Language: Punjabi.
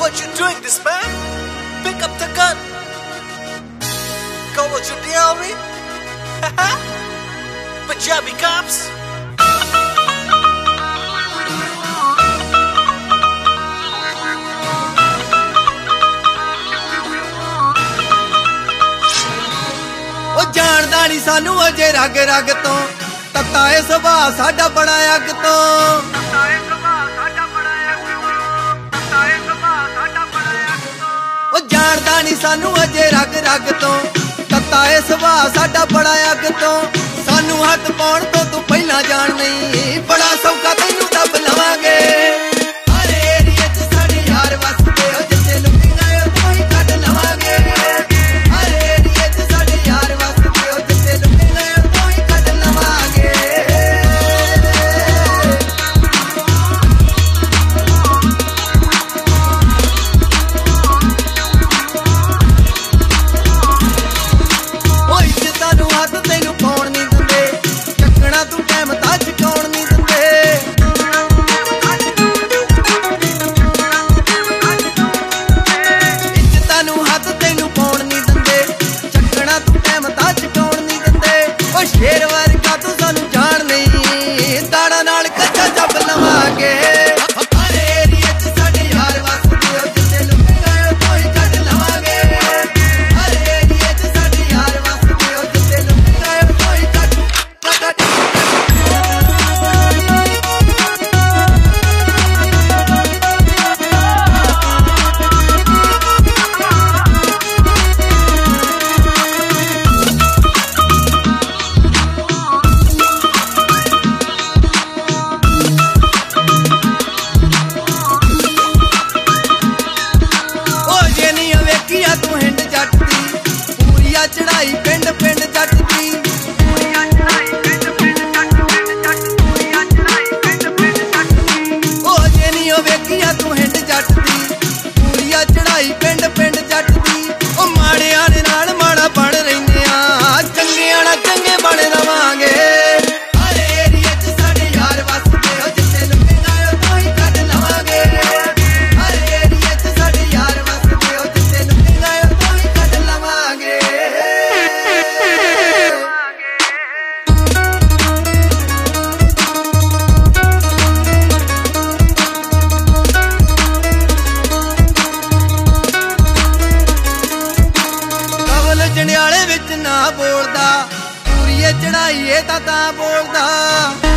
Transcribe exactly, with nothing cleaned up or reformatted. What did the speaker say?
what you doing this, man? Pick up the gun. Call what you Diary? Punjabi cops. ਜਾਣਦਾ ਨਹੀਂ ਸਾਨੂੰ ਅਜੇ ਰਗ ਰਗ ਤੋਂ ਤੱਤਾ ਏ ਸੁਭਾਅ ਸਾਡਾ ਬੜਾ ਅੱਗ ਤੋਂ ਤੱਤਾ ਏ ਸੁਭਾਅ ਸਾਡਾ ਬੜਾ ਅੱਗ ਤੋਂ ਤੱਤਾ ਏ ਸੁਭਾਅ ਸਾਡਾ ਬੜਾ ਅੱਗ ਤੋਂ ਉਹ ਜਾਣਦਾ ਨਹੀਂ ਸਾਨੂੰ ਅਜੇ ਰਗ ਰਗ ਤੋਂ ਤੱਤਾ ਏ ਸੁਭਾਅ ਸਾਡਾ ਬੜਾ ਅੱਗ ਤੋਂ ਸਾਨੂੰ ਹੱਥ ਪਾਉਣ ਤੋਂ ਤੂੰ ਪਹਿਲਾਂ ਜਾਣ ਨਹੀਂ ਬੜਾ ਸੌਕਾ ਤੈਨੂੰ ਦੱਬ ਲਵਾਂਗੇ ਹਰੇ ਏਰੀਏ 'ਚ ਸਾਡੇ ਯਾਰ ਵਸਦੇ ਹੋ ਜਿੱਥੇ ਲੁਕੀਆਂ ਉੱਥੋਂ ਹੀ ਕੱਢ ਲਵਾਂਗੇ ਸ਼ੇਰ ਵਰਗਾ ਤੂੰ ਸਾਨੂੰ ਜਾਣ ਨਹੀਂ ਦਾੜਾ ਨਾਲ ਕੱਚਾ ਜੱਬ ਲਵਾਂਗੇ ਹਰੇ ਏਰੀਏ 'ਚ ਸਾਡੇ ਯਾਰ ਵਸਦੇ ਹੋ ਜਿੱਥੇ ਲੁਕੀਆਂ ਉੱਥੋਂ ਹੀ ਕੱਢ ਲਵਾਂਗੇ ਹਰੇ ਏਰੀਏ 'ਚ ਸਾਡੇ ਯਾਰ ਵਸਦੇ ਹੋ ਜਿੱਥੇ ਲੁਕੀਆਂ ਉੱਥੋਂ ਹੀ ਕੱਢ ਤੂੰ ਹਿੰਡ ਜੱਟ ਦੀ ਪੂਰੀਆ ਚੜਾਈ ਪਿੰਡ ਪਿੰਡ ਜੱਟ ਦੀ ਪੂਰੀਆ ਚੜਾਈ ਪਿੰਡ ਪਿੰਡ ਜੱਟ ਪਿੰਡ ਜੱਟ ਪੂਰੀਆ ਚੜਾਈ ਪਿੰਡ ਪਿੰਡ ਜੱਟ ਦੀ ਉਹ ਜੇ ਨਹੀਂ ਉਹ ਵੇਖੀਆ ਤੂੰ ਹਿੰਡ ਜੱਟ ਦੀ ਪੂਰੀਆ ਚੜਾਈ ਪਿੰਡ ਪਿੰਡ ਜੱਟ ਦੀ ਉਹ ਮਾੜਿਆਂ ਦੇ ਨਾਲ ਮਾੜਾ ਬਣ ਰਹਿੰਦੇ ਆ ਚੰਗਿਆਂ ਨਾਲ ਚੰਗੇ ਬਣ ਰਵਾਂਗੇ ਹਰੇ ਏਰੀਏ 'ਚ ਸਾਡੇ ਯਾਰ ਵਸਦੇ ਹੋ ਜਿੱਥੇ ਲੁਕੀਆਂ ਉੱਥੋਂ ਹੀ ਕੱਢ ਲਵਾਂਗੇ ਹਰੇ ਏਰੀਏ 'ਚ ਸਾਡੇ ਯਾਰ ਵਸਦੇ ਹੋ ਜਿੱਥੇ ਜੰਡਿਆਲੇ ਵਿੱਚ ਨਾ ਬੋਲਦਾ ਪੂਰੀਏ ਚੜਾਈਏ ਤਾਂ ਤਾਂ ਬੋਲਦਾ